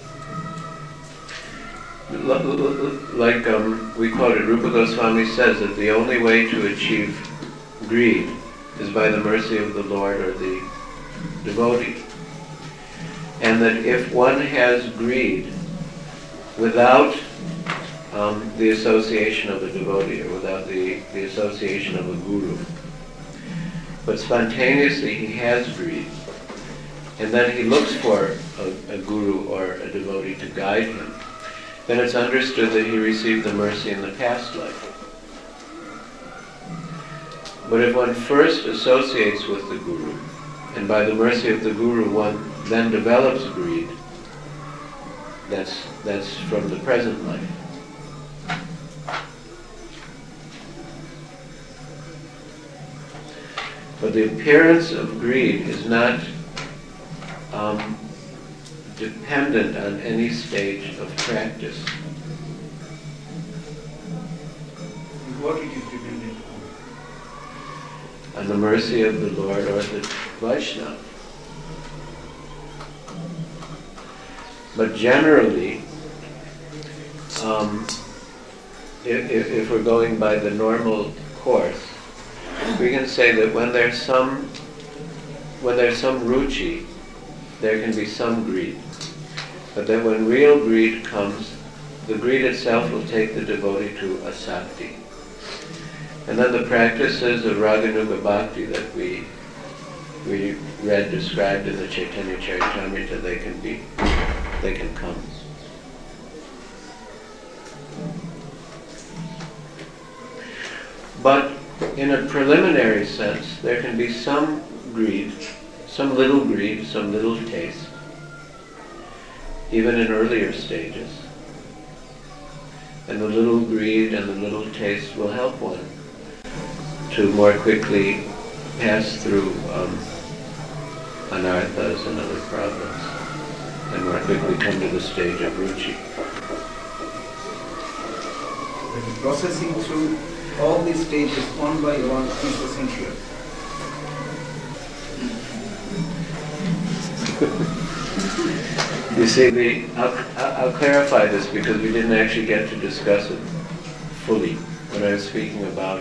Like we quoted, Rupa Goswami says that the only way to achieve greed is by the mercy of the Lord or the devotee. And that if one has greed without the association of a devotee or without the association of a guru, but spontaneously he has greed, and then he looks for a guru or a devotee to guide him, then it's understood that he received the mercy in the past life. But if one first associates with the guru, and by the mercy of the guru one then develops greed, that's from the present life. But the appearance of greed is not dependent on any stage of practice. What it is dependent On the mercy of the Lord or the Vaishnava. But generally, if we're going by the normal course, we can say that when there's some ruchi, there can be some greed. But then when real greed comes, the greed itself will take the devotee to asakti. And then the practices of Raganuga Bhakti that we read described in the Chaitanya Charitamrita, they can come. But in a preliminary sense, there can be some greed, some little taste, even in earlier stages. And the little greed and the little taste will help one to more quickly pass through anarthas and other problems, and more quickly come to the stage of ruchi. Processing through all these stages one by one is essential. You see, I'll clarify this because we didn't actually get to discuss it fully when I was speaking about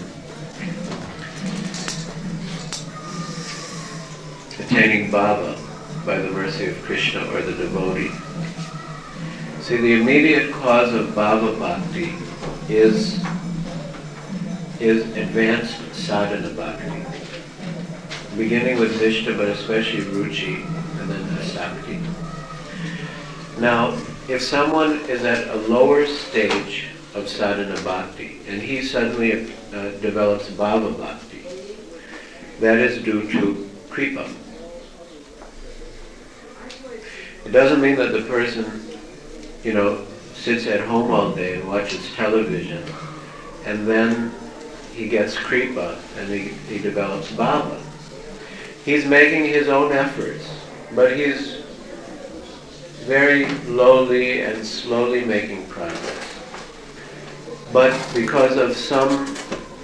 attaining bhava by the mercy of Krishna or the devotee. See, the immediate cause of bhava bhakti is advanced sadhana bhakti, beginning with nishta, but especially ruchi, and then asakti. Now, if someone is at a lower stage of sadhana bhakti, and he suddenly develops bhava bhakti, that is due to kripa. It doesn't mean that the person, sits at home all day and watches television, and then he gets kripa and he develops bhava. He's making his own efforts, but he's very lowly and slowly making progress. But because of some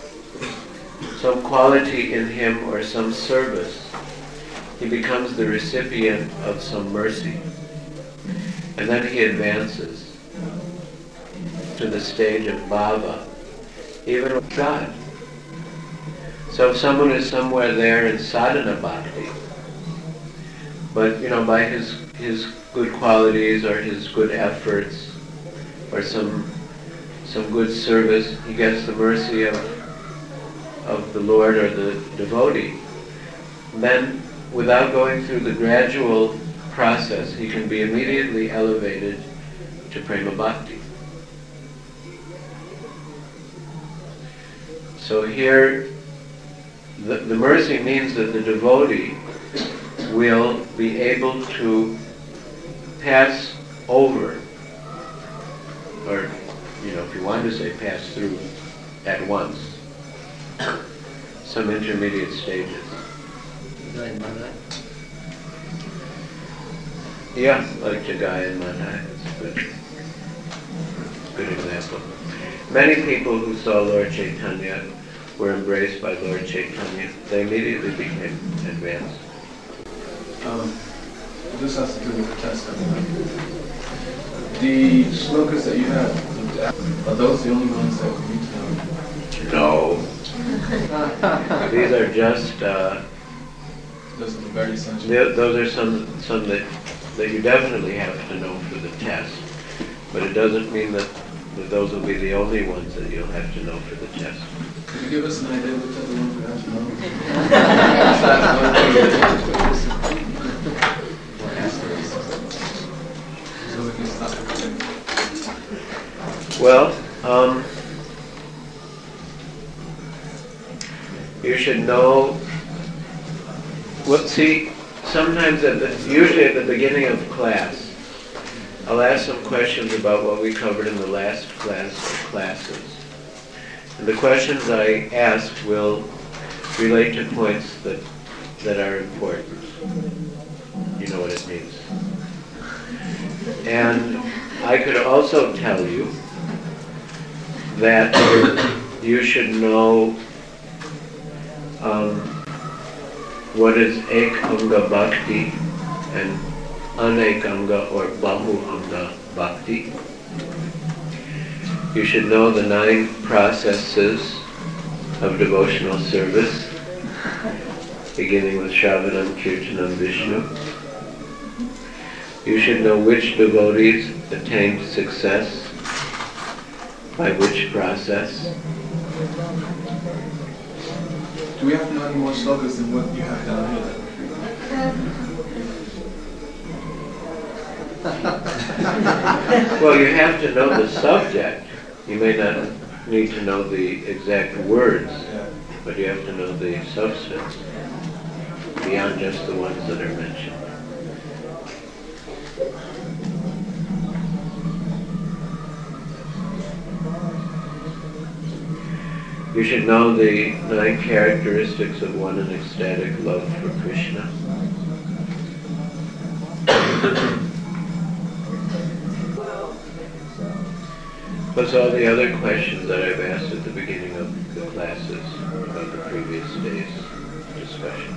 quality in him or some service, he becomes the recipient of some mercy. And then he advances to the stage of bhava, even with God. So if someone is somewhere there in sadhana bhakti, but by his good qualities or his good efforts or some good service, he gets the mercy of the Lord or the devotee, then without going through the gradual process, he can be immediately elevated to prema bhakti. So here, the mercy means that the devotee will be able to pass over, or if you want to say pass through at once, some intermediate stages. Yeah, like Jagai and Madhai, that's a good example. Many people who saw Lord Chaitanya were embraced by Lord Chaitanya. They immediately became advanced. This has to do with the test. The slokas that you have, are those the only ones that we need to know? No. These are just... those are the very essential. Those are some that you definitely have to know for the test. But it doesn't mean that those will be the only ones that you'll have to know for the test. Can you give us an idea which are the ones we have to know? So we can start. Well, you should know. Well, see, sometimes usually at the beginning of class, I'll ask some questions about what we covered in the last class or classes. And the questions I ask will relate to points that are important. You know what it means. And I could also tell you that you should know what is Ek-anga Bhakti and Anek-anga or Bahu-anga Bhakti. You should know the 9 processes of devotional service, beginning with Shravanam, Kirtanam, Vishnu. You should know which devotees attained success by which process. Do we have to know any more slokas than what you have down here? Well, you have to know the subject. You may not need to know the exact words, but you have to know the substance, beyond just the ones that are mentioned. We should know the 9 characteristics of one in ecstatic love for Krishna. Plus all the other questions that I've asked at the beginning of the classes about the previous day's discussion.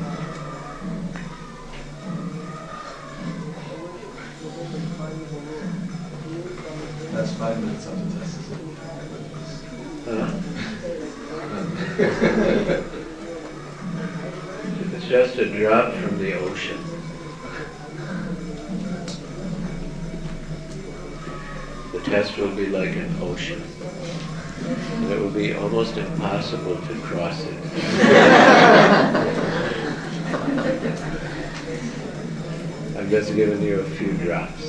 That's 5 minutes up to test, is it? It's just a drop from the ocean. The test will be like an ocean. And it will be almost impossible to cross it. I've just given you a few drops.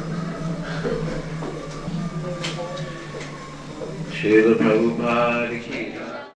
Srila Prabhupada ki